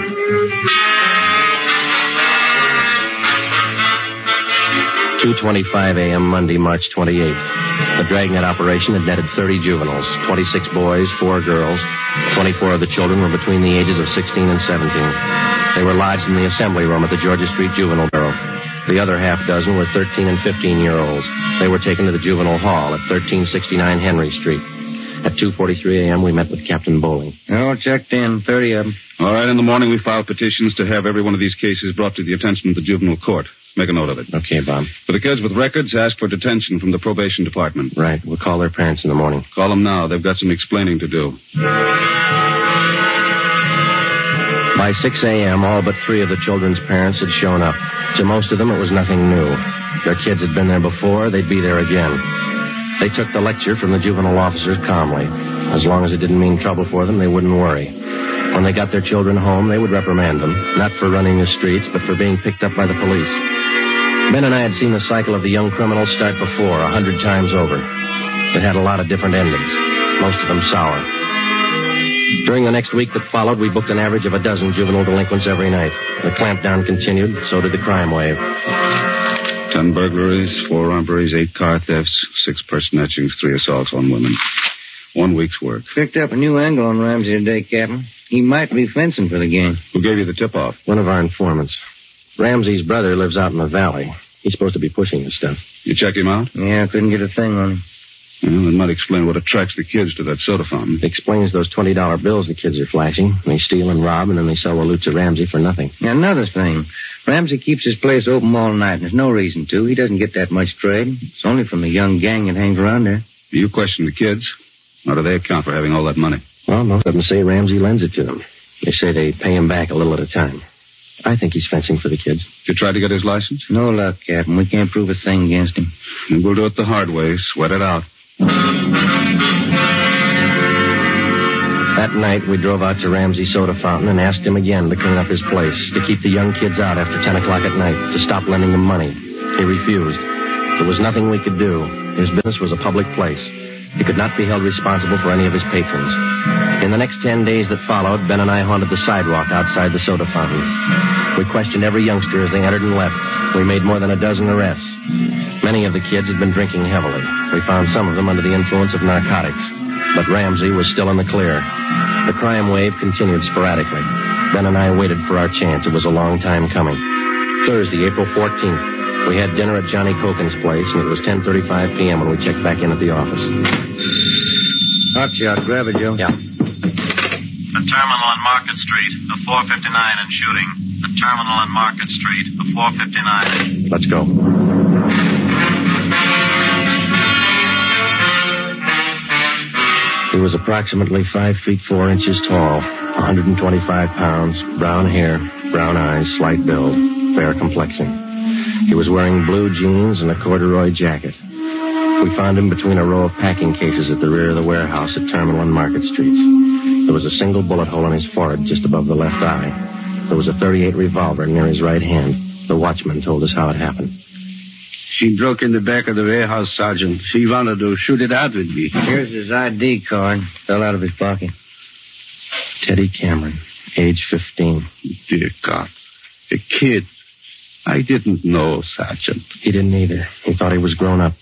2:25 a.m. Monday, March 28th. The dragnet operation had netted 30 juveniles, 26 boys, 4 girls. 24 of the children were between the ages of 16 and 17. They were lodged in the assembly room at the Georgia Street Juvenile Bureau. The other half dozen were 13 and 15-year-olds. They were taken to the Juvenile Hall at 1369 Henry Street. At 2:43 a.m., we met with Captain Bowling. All checked in, 30 of them. All right, in the morning we filed petitions to have every one of these cases brought to the attention of the juvenile court. Make a note of it. Okay, Bob. For the kids with records, ask for detention from the probation department. Right. We'll call their parents in the morning. Call them now. They've got some explaining to do. By 6 a.m., all but 3 of the children's parents had shown up. To most of them, it was nothing new. Their kids had been there before. They'd be there again. They took the lecture from the juvenile officers calmly. As long as it didn't mean trouble for them, they wouldn't worry. When they got their children home, they would reprimand them, not for running the streets, but for being picked up by the police. Ben and I had seen the cycle of the young criminals start before, 100 times over. It had a lot of different endings, most of them sour. During the next week that followed, we booked an average of a dozen juvenile delinquents every night. The clampdown continued, so did the crime wave. 10 burglaries, 4 robberies, 8 car thefts, 6 purse snatchings, 3 assaults on women. 1 week's work. Picked up a new angle on Ramsey today, Captain. He might be fencing for the gang. Who gave you the tip-off? One of our informants. Ramsey's brother lives out in the valley. He's supposed to be pushing his stuff. You check him out? Yeah, I couldn't get a thing on him. Well, that might explain what attracts the kids to that soda fountain. It explains those $20 bills the kids are flashing. They steal and rob, and then they sell the loot to Ramsey for nothing. Yeah, another thing. Ramsey keeps his place open all night, and there's no reason to. He doesn't get that much trade. It's only from the young gang that hangs around there. You question the kids? How do they account for having all that money? Well, most of them say Ramsey lends it to them. They say they pay him back a little at a time. I think he's fencing for the kids. Did you try to get his license? No luck, Captain. We can't prove a thing against him. And we'll do it the hard way. Sweat it out. That night, we drove out to Ramsey's soda fountain and asked him again to clean up his place, to keep the young kids out after 10 o'clock at night, to stop lending them money. He refused. There was nothing we could do. His business was a public place. He could not be held responsible for any of his patrons. In the next 10 days that followed, Ben and I haunted the sidewalk outside the soda fountain. We questioned every youngster as they entered and left. We made more than a dozen arrests. Many of the kids had been drinking heavily. We found some of them under the influence of narcotics. But Ramsey was still in the clear. The crime wave continued sporadically. Ben and I waited for our chance. It was a long time coming. Thursday, April 14th, we had dinner at Johnny Cokin's place, and it was 10:35 p.m. when we checked back in at the office. Hot shot. Grab it, Joe. Yeah. The terminal on Market Street, the 459 and shooting. The terminal on Market Street, the 459. Let's go. He was approximately 5 feet 4 inches tall, 125 pounds, brown hair, brown eyes, slight build, fair complexion. He was wearing blue jeans and a corduroy jacket. We found him between a row of packing cases at the rear of the warehouse at Terminal and Market Streets. There was a single bullet hole in his forehead just above the left eye. There was a .38 revolver near his right hand. The watchman told us how it happened. She broke in the back of the warehouse, Sergeant. She wanted to shoot it out with me. Here's his ID card. Fell out of his pocket. Teddy Cameron, age 15. Dear God. A kid. I didn't know, Sergeant. He didn't either. He thought he was grown up.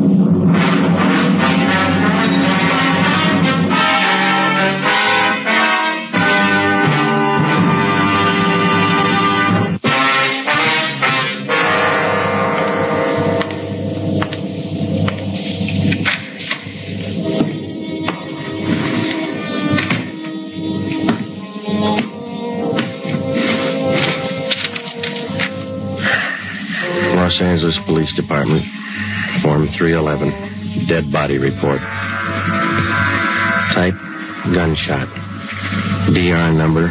Los Angeles Police Department, Form 311, dead body report. Type, gunshot. DR number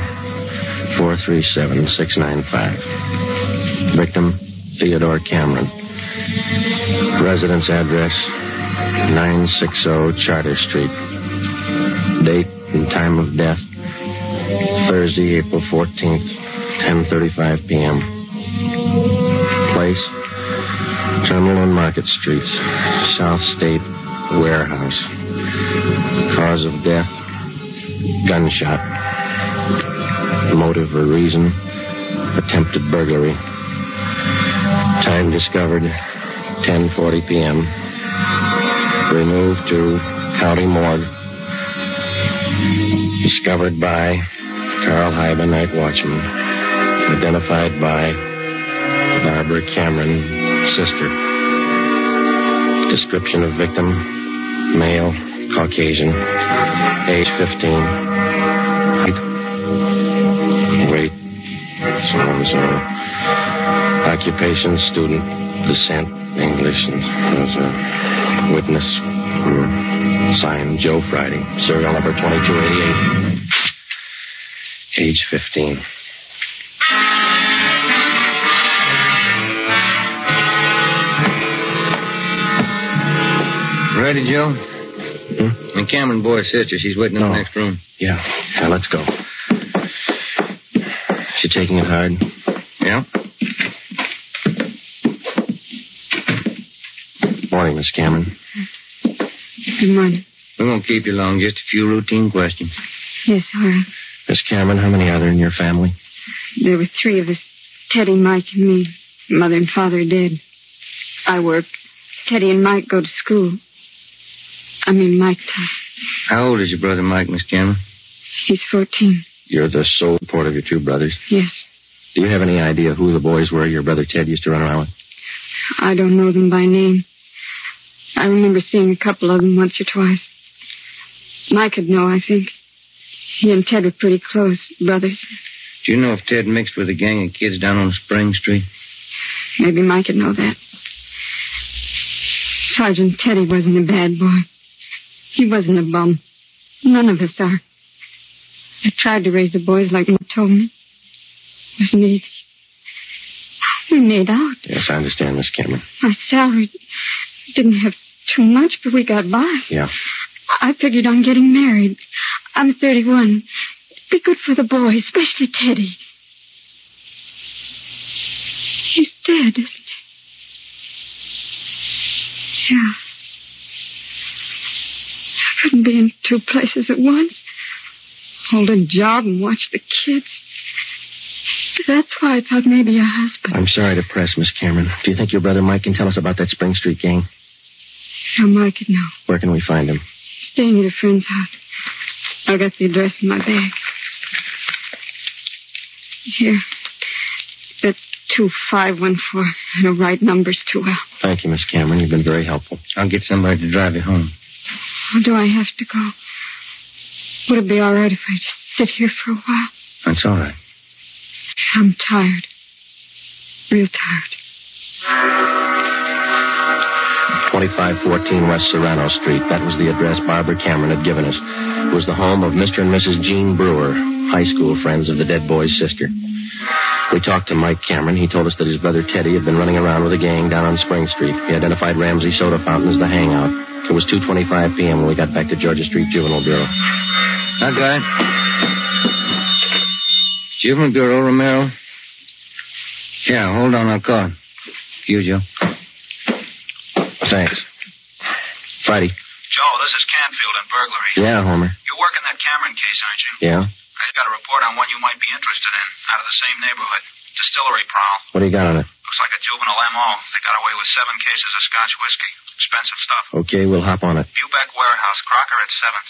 437695. Victim, Theodore Cameron. Residence address, 960 Charter Street. Date and time of death, Thursday, April 14th, 10:35 p.m. Place, Terminal and Market Streets, South State Warehouse. Cause of death, gunshot. Motive or reason, attempted burglary. Time discovered, 10:40 p.m. Removed to County Morgue. Discovered by Carl Hyba, night watchman. Identified by Barbara Cameron, sister. Description of victim, male, Caucasian, age 15, height, weight, so on and so on. Occupation, student, descent, English, and there's a witness, signed Joe Friday, serial number 2288, age 15. Ready, Joe? The Cameron boy's sister. She's waiting in the next room. Yeah. Now, let's go. She taking it hard? Yeah. Morning, Miss Cameron. Good morning. We won't keep you long. Just a few routine questions. Yes, all right. Miss Cameron, how many are there in your family? There were 3 of us. Teddy, Mike, and me. Mother and father are dead. I work. Teddy and Mike go to school. Mike does. How old is your brother Mike, Miss Cameron? He's 14. You're the sole support of your 2 brothers? Yes. Do you have any idea who the boys were your brother Ted used to run around with? I don't know them by name. I remember seeing a couple of them once or twice. Mike would know, I think. He and Ted were pretty close, brothers. Do you know if Ted mixed with a gang of kids down on Spring Street? Maybe Mike would know that. Sergeant Teddy wasn't a bad boy. He wasn't a bum. None of us are. I tried to raise the boys like Mike told me. It wasn't easy. We made out. Yes, I understand, Miss Cameron. My salary didn't have too much, but we got by. Yeah. I figured on getting married. I'm 31. It'd be good for the boys, especially Teddy. He's dead, isn't he? Yeah. couldn't be in two places at once. Hold a job and watch the kids. That's why I thought maybe a husband. I'm sorry to press, Miss Cameron. Do you think your brother Mike can tell us about that Spring Street gang? How Mike could know. Where can we find him? Staying at a friend's house. I got the address in my bag. Here. That's 2514. I don't write numbers too well. Thank you, Miss Cameron. You've been very helpful. I'll get somebody to drive you home. Or do I have to go? Would it be all right if I just sit here for a while? That's all right. I'm tired. Real tired. 2514 West Serrano Street. That was the address Barbara Cameron had given us. It was the home of Mr. and Mrs. Jean Brewer, high school friends of the dead boy's sister. We talked to Mike Cameron. He told us that his brother Teddy had been running around with a gang down on Spring Street. He identified Ramsey Soda Fountain as the hangout. It was 2:25 p.m. when we got back to Georgia Street Juvenile Bureau. That guy. Juvenile Bureau, Romero. Yeah, hold on, I'll call him. You, Joe. Thanks. Friday. Joe, this is Canfield in burglary. Yeah, Homer. You're working that Cameron case, aren't you? Yeah? I just got a report on one you might be interested in, out of the same neighborhood. Distillery prowl. What do you got on it? Looks like a juvenile M.O. They got away with 7 cases of Scotch whiskey. Expensive stuff. Okay, we'll hop on it. Bubeck Warehouse, Crocker at 7th.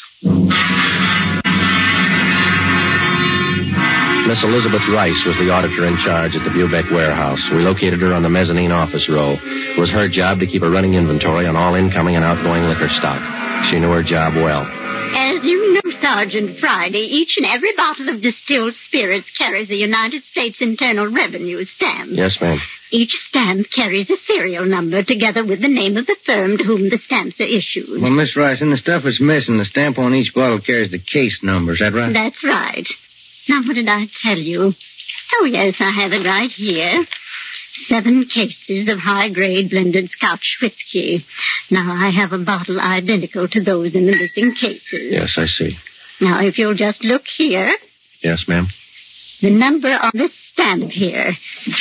Miss Elizabeth Rice was the auditor in charge at the Bubeck Warehouse. We located her on the mezzanine office row. It was her job to keep a running inventory on all incoming and outgoing liquor stock. She knew her job well. As you know, Sergeant Friday, each and every bottle of distilled spirits carries a United States Internal Revenue stamp. Yes, ma'am. Each stamp carries a serial number together with the name of the firm to whom the stamps are issued. Well, Miss Rice, in the stuff that's missing, the stamp on each bottle carries the case number. Is that right? That's right. Now, what did I tell you? Oh, yes, I have it right here. 7 cases of high-grade blended Scotch whiskey. Now, I have a bottle identical to those in the missing cases. Yes, I see. Now, if you'll just look here. Yes, ma'am. The number on this stamp here,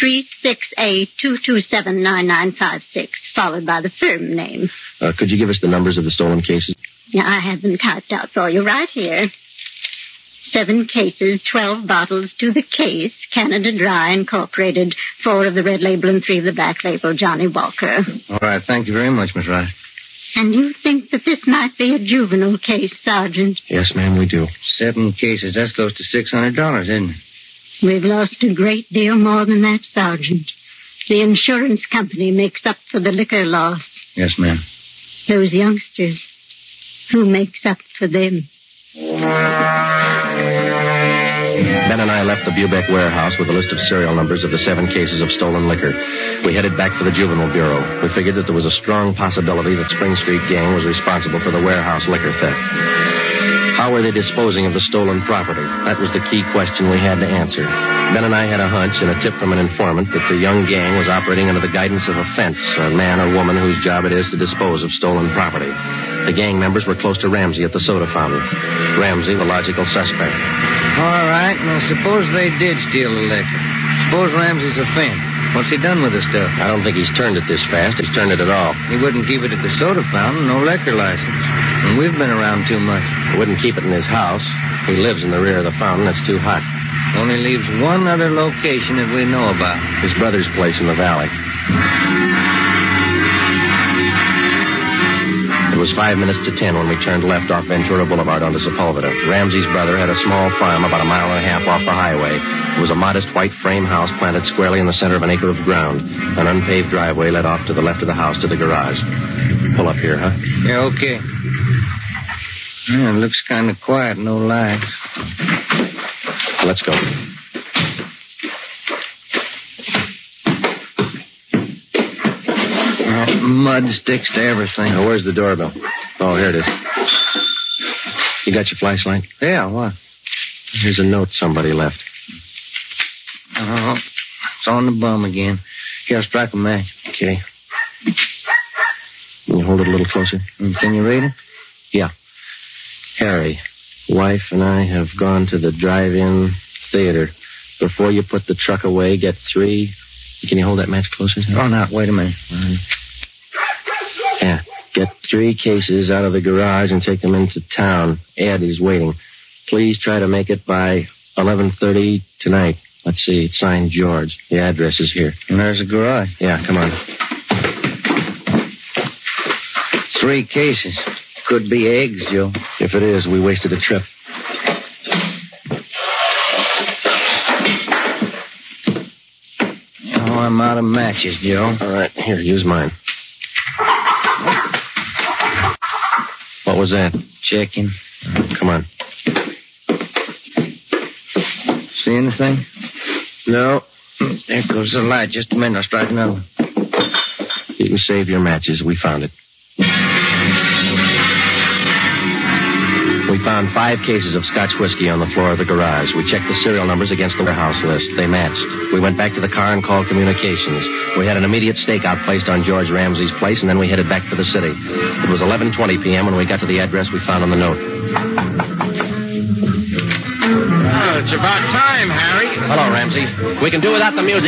36A2279956, followed by the firm name. Could you give us the numbers of the stolen cases? Now, I have them typed out for you right here. 7 cases, 12 bottles to the case, Canada Dry Incorporated, 4 of the red label and 3 of the black label, Johnny Walker. All right, thank you very much, Miss Rice. And you think that this might be a juvenile case, Sergeant? Yes, ma'am, we do. 7 cases, that's close to $600, isn't it? We've lost a great deal more than that, Sergeant. The insurance company makes up for the liquor loss. Yes, ma'am. Those youngsters, who makes up for them? Ben and I left the Bubeck Warehouse with a list of serial numbers of the 7 cases of stolen liquor. We headed back for the Juvenile Bureau. We figured that there was a strong possibility that Spring Street Gang was responsible for the warehouse liquor theft. How were they disposing of the stolen property? That was the key question we had to answer. Ben and I had a hunch and a tip from an informant that the young gang was operating under the guidance of a fence, a man or woman whose job it is to dispose of stolen property. The gang members were close to Ramsey at the soda fountain. Ramsey, the logical suspect. All right, now suppose they did steal the liquor. Suppose Ramsey's a fence. What's he done with the stuff? I don't think he's turned it this fast. He's turned it at all. He wouldn't keep it at the soda fountain, no liquor license. And we've been around too much. He wouldn't keep it in his house. He lives in the rear of the fountain. It's too hot. Only leaves one other location that we know about. His brother's place in the valley. It was 5 minutes to 10 when we turned left off Ventura Boulevard onto Sepulveda. Ramsey's brother had a small farm about 1.5 miles off the highway. It was a modest white frame house planted squarely in the center of an acre of ground. An unpaved driveway led off to the left of the house to the garage. Pull up here, huh? Yeah, okay. Yeah, it looks kind of quiet, no lights. Let's go. Mud sticks to everything. Now, where's the doorbell? Oh, here it is. You got your flashlight? Yeah, what? Here's a note somebody left. Oh, it's on the bum again. Here, I'll strike a match. Okay. Can you hold it a little closer? Can you read it? Yeah. Harry, wife and I have gone to the drive-in theater. Before you put the truck away, get 3... Can you hold that match closer? Oh, no, wait a minute. Yeah. Get 3 cases out of the garage and take them into town. Ed is waiting. Please try to make it by 11:30 tonight. Let's see, it's signed George. The address is here. And there's the garage. Yeah, come on. 3 cases. Could be eggs, Joe. If it is, we wasted a trip. Oh, I'm out of matches, Joe. All right, here, use mine. What was that? Checking. Come on. See anything? No. There goes the light. Just a minute, I'll strike another one. You can save your matches. We found it. We found 5 cases of Scotch whiskey on the floor of the garage. We checked the serial numbers against the warehouse list. They matched. We went back to the car and called communications. We had an immediate stakeout placed on George Ramsey's place, and then we headed back for the city. It was 11:20 p.m. when we got to the address we found on the note. Oh, it's about time, Harry. Hello, Ramsey. We can do without the music.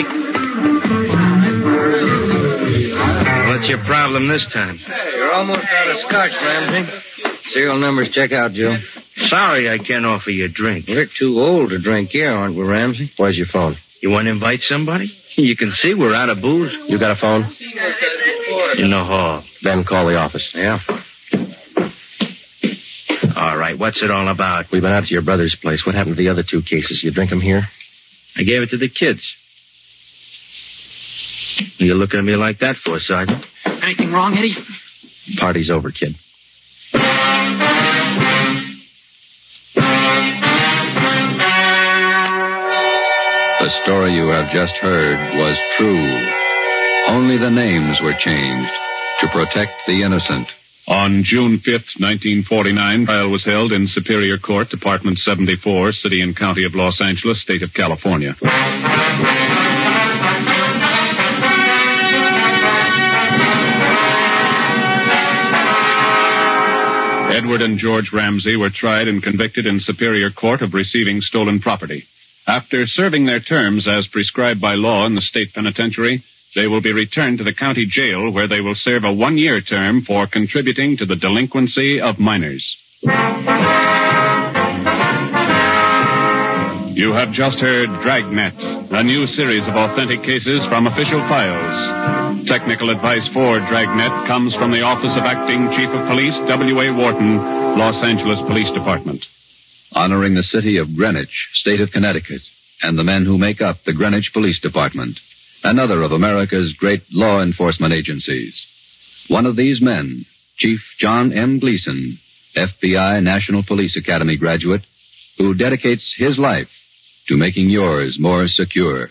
What's your problem this time? Hey, you're almost out of scotch, Ramsey. Serial numbers check out, Joe. Sorry I can't offer you a drink. We're too old to drink here, aren't we, Ramsey? Where's your phone? You want to invite somebody? You can see we're out of booze. You got a phone? In the hall. Then call the office. Yeah. All right, what's it all about? We've been out to your brother's place. What happened to the other 2 cases? You drink them here? I gave it to the kids. What are you looking at me like that for, Sergeant? Anything wrong, Eddie? Party's over, kid. The story you have just heard was true. Only the names were changed to protect the innocent. On June 5th, 1949, trial was held in Superior Court, Department 74, City and County of Los Angeles, State of California. Edward and George Ramsey were tried and convicted in Superior Court of receiving stolen property. After serving their terms as prescribed by law in the state penitentiary, they will be returned to the county jail where they will serve a 1-year term for contributing to the delinquency of minors. You have just heard Dragnet, a new series of authentic cases from official files. Technical advice for Dragnet comes from the Office of Acting Chief of Police, W.A. Wharton, Los Angeles Police Department. Honoring the city of Greenwich, state of Connecticut, and the men who make up the Greenwich Police Department, another of America's great law enforcement agencies. One of these men, Chief John M. Gleason, FBI National Police Academy graduate, who dedicates his life to making yours more secure.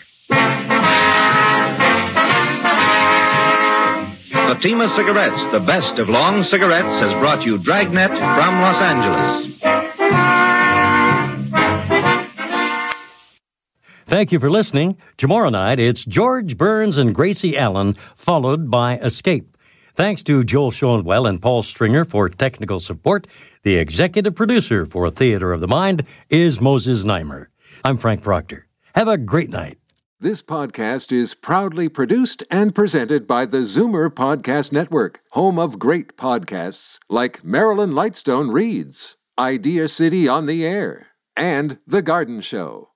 Fatima Cigarettes, the best of long cigarettes, has brought you Dragnet from Los Angeles. Thank you for listening. Tomorrow night, it's George Burns and Gracie Allen, followed by Escape. Thanks to Joel Schoenwell and Paul Stringer for technical support. The executive producer for Theater of the Mind is Moses Neimer. I'm Frank Proctor. Have a great night. This podcast is proudly produced and presented by the Zoomer Podcast Network, home of great podcasts like Marilyn Lightstone Reads, Idea City on the Air, and The Garden Show.